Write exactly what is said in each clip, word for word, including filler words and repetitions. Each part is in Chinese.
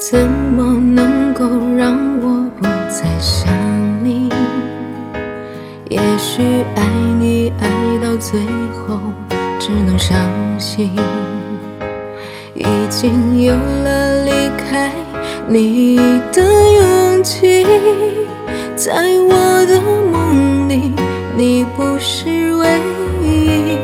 怎么能够让我不再想你？也许爱你爱到最后只能伤心，已经有了离开你的勇气。在我的梦里，你不是唯一。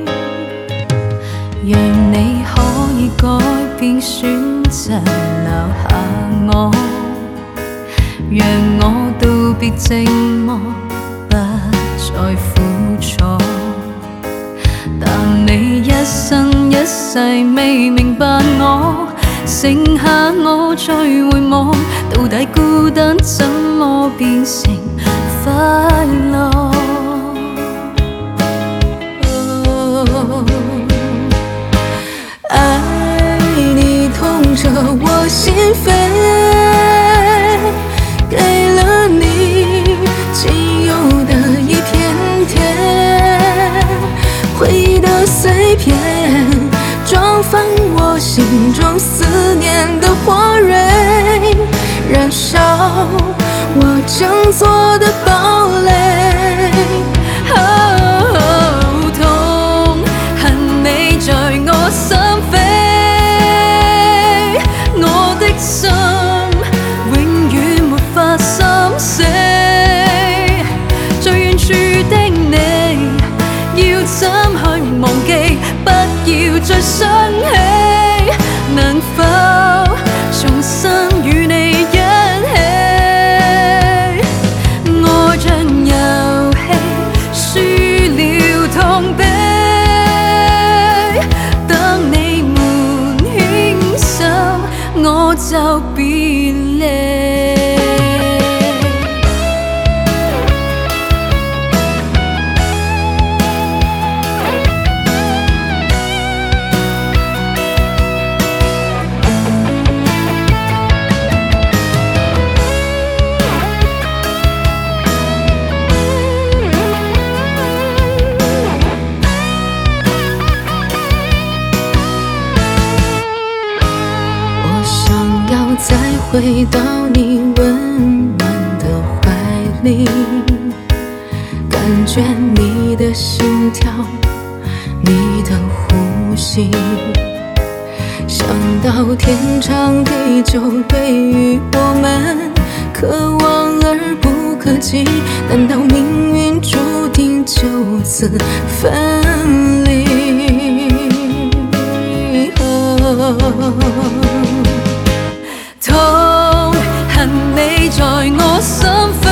讓你可以改變選擇留下我，讓我道別寂寞，不再苦楚。但你一生一世未明白我，剩下我再回望，到底孤單怎麼變成快樂？ 愛你痛徹我心扉，給了你僅有的一片天，回憶的碎片裝放我心中思念的火蕊，燃燒我整座的堡壘。 哦，痛恨你在我心扉，我的心永遠沒法心死。最遠處的你，要怎去忘記？不要再想起，能否重新與你一起？愛像遊戲，輸了痛悲。等你們牽手，我就別離。 再回到你温暖的懷裡，感覺你的心跳，你的呼吸，想到天長地久，對於我們可望而不可及，難道命運注定就此分離？哦痛恨你在我心扉，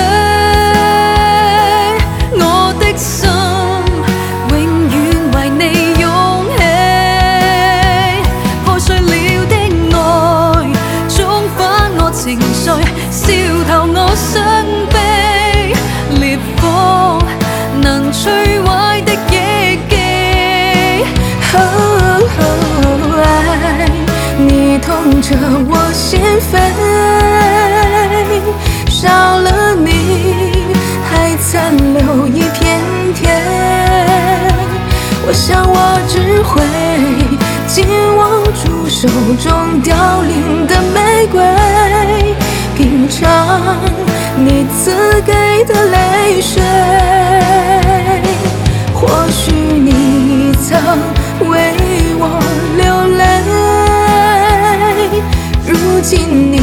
我的心永遠為你湧起，破碎了的愛沖翻我情緒，燒透我傷悲，烈火能摧毀的憶記。 哦哦，愛你痛徹我心扉，少了你還殘留一片天，我想我只會緊握住手中凋零的玫瑰，品嘗你賜給的淚水。或許你曾為我流淚，如今你